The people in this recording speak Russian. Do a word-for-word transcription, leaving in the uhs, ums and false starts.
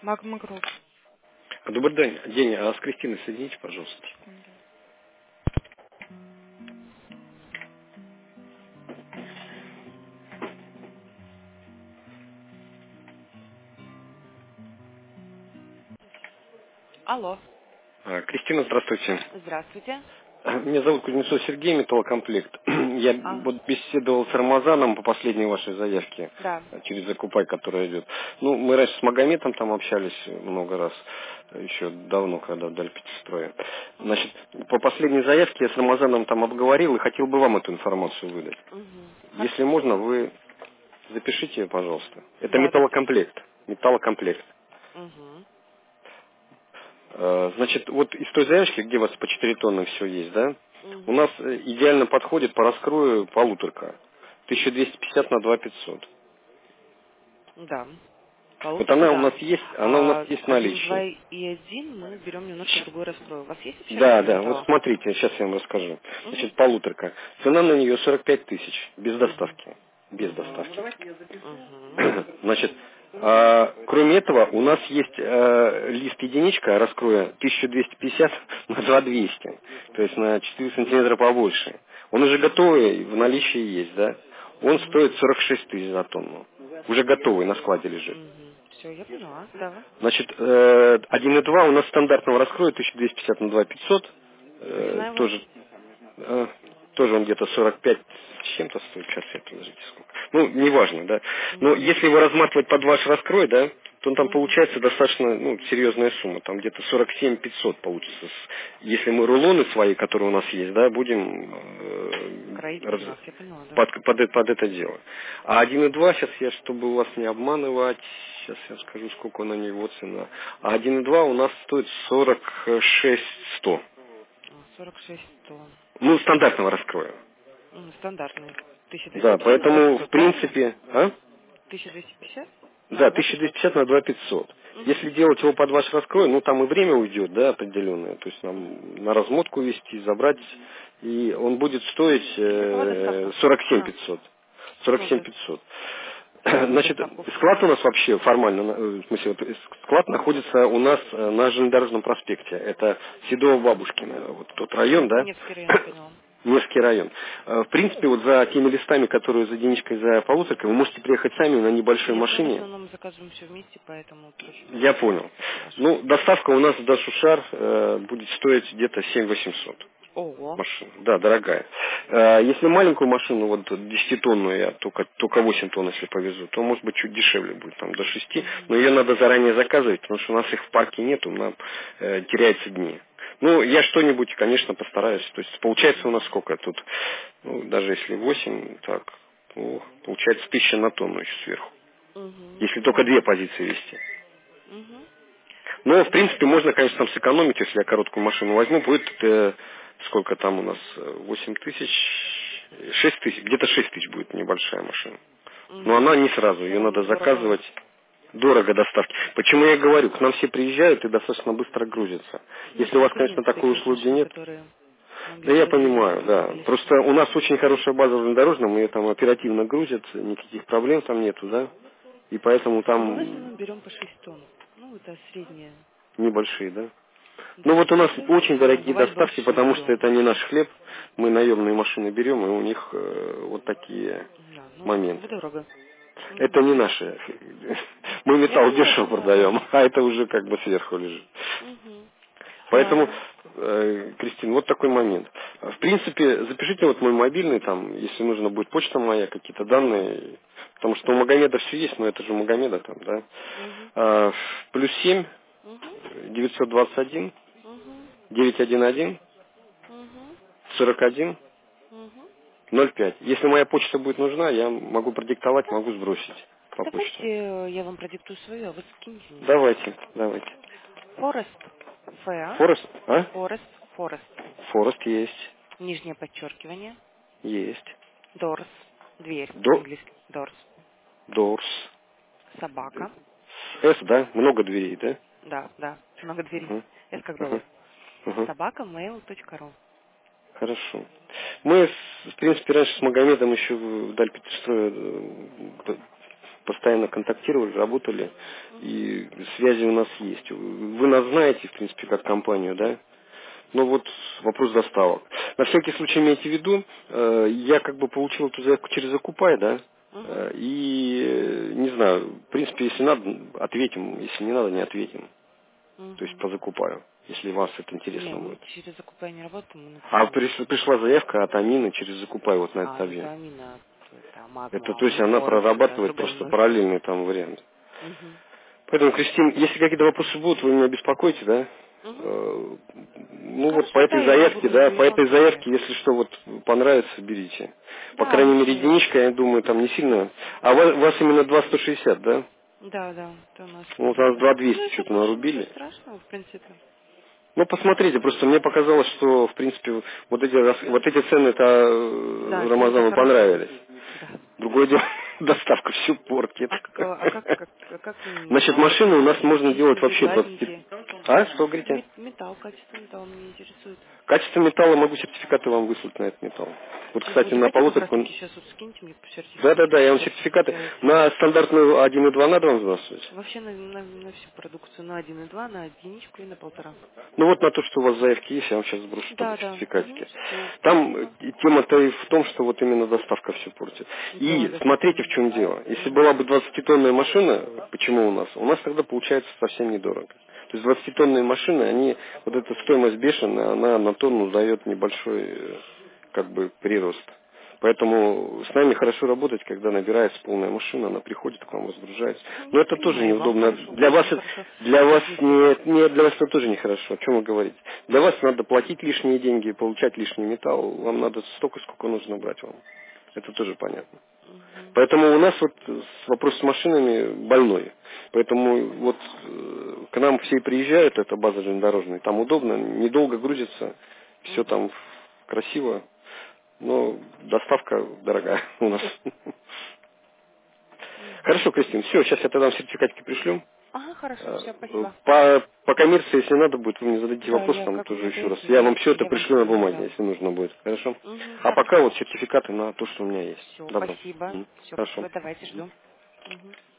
Магма Групп. Добрый день. День. А с Кристиной соедините, пожалуйста. Секунду. Алло. А, Кристина, здравствуйте. Здравствуйте. Меня зовут Кузнецов Сергей, металлокомплект. Я А, вот беседовал с Рамазаном по последней вашей заявке, да. через Закупай, которая идет. Ну, мы раньше с Магометом там общались много раз, еще давно, когда в Дальпетстрое. Угу. Значит, по последней заявке я с Рамазаном там обговорил и хотел бы вам эту информацию выдать. Угу. Если Хорошо. можно, вы запишите ее, пожалуйста. Это Да, запишу. металлокомплект. Металлокомплект. Угу. Э, Значит, вот из той заявки, где у вас по четыре тонны все есть, да, у Угу. нас э, идеально подходит по раскрою полуторка. тысяча двести пятьдесят на два тысячи пятьсот. Да. Вот Полуторка, она у да. нас есть, она у нас А есть в один, два наличии. и один мы берем немножко другой расстрой. У вас есть вообще Да, расстрой да, вот металла? смотрите, сейчас я вам расскажу. Угу. Значит, полуторка. Цена на нее сорок пять тысяч, без Угу. доставки. Без Угу. доставки. Угу. Значит, а, кроме этого, у нас есть э, лист единичка раскроя тысяча двести пятьдесят на два тысячи двести, то есть на четыре сантиметра побольше. Он уже готовый, в наличии есть, да? Он Угу. стоит сорок шесть тысяч за тонну. Уже готовый, на складе лежит. Угу. Все, я поняла. Да. Значит, э, один и два у нас стандартного раскроя тысяча двести пятьдесят на два тысячи пятьсот, А э, цена его? тоже, э, тоже он где-то сорок пять с чем-то стоит, сейчас я подождите сколько. Ну, неважно, да. Но Угу. если его разматывать под ваш раскрой, да, то там Угу. получается достаточно, ну, серьезная сумма, там где-то сорок семь тысяч пятьсот получится. С- Если мы рулоны свои, которые у нас есть, да, будем э, Кроить под раз- вас, я поняла, да. под, под э- под это дело. А один и два сейчас я, чтобы вас не обманывать, сейчас я скажу, сколько на него цена. А один и два у нас стоит сорок шесть сто. А, сорок шесть сто. Ну, стандартного раскроя. М, Стандартный. тысяча двести Да, пятьдесят на два поэтому, в пятьсот, правильно? принципе, а? тысяча двести пятьдесят на Да, два тысяча двести пятьсот. пятьдесят на два пятьсот. Угу. Если делать его под ваш раскрой, ну там и время уйдет, да, определенное. То есть нам на размотку вести, забрать, и он будет стоить И какова э, доставка? сорок семь А, пятьсот. сорок семь сложно. пятьсот. Какую Значит, доставку? склад у нас вообще формально, на- э, в смысле, вот, склад находится у нас э, на железнодорожном проспекте. Это Седово Бабушкино, вот тот район, да? Невский район, я поняла. Невский район. Э, В принципе, вот за теми листами, которые за единичкой, за полуторкой, вы можете приехать сами на небольшой Нет, мы в машине. основном заказываем все вместе, поэтому проще Я всего понял. вашу. Ну, доставка у нас до Шушар э, будет стоить где-то семь восемьсот. Ого. Машина. Да, дорогая. Э, Если маленькую машину, вот десятитонную я только, только восемь тонн, если повезу, то может быть чуть дешевле будет, там до шести. Но Угу. ее надо заранее заказывать, потому что у нас их в парке нету, нам э, теряются дни. Ну, я что-нибудь, конечно, постараюсь. То есть получается у нас сколько тут, ну, даже если восемь, так, ну, получается тысяча на тонну еще сверху. Угу. Если только две позиции вести. Угу. Но, в принципе, можно, конечно, там сэкономить, если я короткую машину возьму, будет э, сколько там у нас, э, восемь тысяч, шесть тысяч, где-то шесть тысяч будет небольшая машина. Но Угу. она не сразу, Все ее равно надо дорого. заказывать, дорого доставки. Почему я говорю, к нам все приезжают и достаточно быстро грузятся. У нас Если у есть вас, конечно, клиенты такой такие услуги наши, нет, которые да могли бы я загрузить понимаю, да. автомобили Просто сюда. у нас очень хорошая база железнодорожная, мы ее там оперативно грузят, никаких проблем там нету, да. И поэтому Но мы в там основном берем по шесть тонн. Ну, это средняя. небольшие, да. Ну Да. вот у нас Ну, очень ну, дорогие бывает доставки, большие потому что берем. это не наш хлеб. Мы наемные машины берем, и у них э, вот такие Да, ну, моменты. вы дорого. Это Угу. не наши. Мы Я металл поняла, я дешево поняла, да. продаем, а это уже как бы сверху лежит. Угу. Поэтому, Ладно. э, Кристин, вот такой момент. В принципе, запишите вот мой мобильный, там, если нужно будет почта моя, какие-то Угу. данные, потому что у Магомеда все есть, но это же у Магомеда там, да. Угу. А, плюс семь, Угу. девятьсот двадцать один, Угу. девятьсот одиннадцать, Угу. сорок один, Угу. ноль пять. Если моя почта будет нужна, я могу продиктовать, могу сбросить по Давайте почте. э, я вам продиктую свою, а вы скиньте мне. Давайте, давайте. Форест. Ф. Форест, а? Форест. Форест. Форест есть, Нижнее подчеркивание. есть. Дорс. Дверь До, по-английски. Дорс. дорс. Собака. С, да? Много дверей, да? Да, да. Много дверей. Угу. Это как Угу. доллар. Угу. Собака mail точка ру. Хорошо. Мы, с- в принципе, раньше с Магомедом еще в Дальпетстрое постоянно контактировали, работали, и связи у нас есть. Вы нас знаете, в принципе, как компанию, да? Но вот вопрос доставок. На всякий случай имейте в виду, э, я как бы получил эту заявку через Окупай, да? Угу. Э, и э, не знаю, в принципе, если надо, ответим, если не надо, не ответим. То есть Угу. по Закупаю, если вас это Не, интересно мы будет. через Закупай не работаем, мы А напрямую. приш- пришла заявка от Амины через Закупай вот на этот А, ну объем. это Амина, это Это Магма, то есть мы она полностью, да, прорабатывает кругом просто нужны. параллельный там вариант. Угу. Поэтому, Кристин, если какие-то вопросы будут, вы меня беспокоите, да? Угу. Э, Ну вот по Хорошо, да, этой я не заявке, буду, не да, по этой телефон заявке, потерять. если что вот понравится, берите. По Да, крайней мере, лучше, единичка, я думаю, там не сильно. А у вас, у вас именно два сто шестьдесят, да? да, да, это у нас Ну, вот у нас будет. два Ну, двести если что-то больше, ничего нарубили. страшного, в принципе. Ну, посмотрите, просто мне показалось, что, в принципе, вот эти, рас- вот эти Да, цены-то цены-то Рамазану хорошие. понравились. Да. Другое дело, доставка все портит. А, к- а как, как, а как Значит, металл машины у нас оцениваете? можно делать Чистенький, вообще двадцать. гладенький? А, что говорите? Мет- металл, качество металла меня интересует. Качество металла могу сертификаты вам выслать на этот металл. Вот, Вот кстати, на давайте как раз полуторку. таки сейчас вот скиньте мне сертификаты, Да-да-да, я вам сейчас сертификаты. посмотрите. На стандартную один и два надо вам сбрасывать? Вообще на, на, на всю продукцию, на один и два, на единичку и на полтора. Ну вот на то, что у вас заявки есть, я вам сейчас сброшу тогда Да, да. Угу. сертификатики. Все, Там э, спасибо. и тема-то и в том, что вот именно доставка все портит. Да, И доставка. смотрите, в чем дело. Если Угу. была бы двадцатитонная машина, почему у нас? У нас тогда получается совсем недорого. То есть двадцатитонные машины, они, вот эта стоимость бешеная, она на тонну дает небольшой э, как бы прирост. Поэтому с нами хорошо работать, когда набирается полная машина, она приходит к вам, разгружается. Ну, Но я это тоже понимаю, и вам неудобно. хорошо, Для вас, нам это- хорошо. для вас Смотрите. нет, нет, для вас это тоже нехорошо. О чем вы говорите? Для вас надо платить лишние деньги, получать лишний металл. Вам надо столько, сколько нужно брать вам. Это тоже понятно. Угу. Поэтому у нас вот с- вопрос с машинами больной. Поэтому вот э, к нам все приезжают, это база железнодорожная, там удобно, недолго грузится, все Угу. там красиво, но доставка дорогая у нас. Угу. Хорошо, Кристин, все, сейчас я тогда вам сертификатики пришлю. Ага, хорошо, Э, все, спасибо. По, по коммерции, если надо будет, вы мне зададите Да, вопрос я там как у тоже меня еще раз. появится Я вам заявка, все это я вам пришлю на скину, бумаге, да. если нужно будет. Хорошо? Угу, А пока хорошо. вот сертификаты на то, что у меня есть. Все, Добро. спасибо. М, Все, Хорошо. давайте жду. Угу.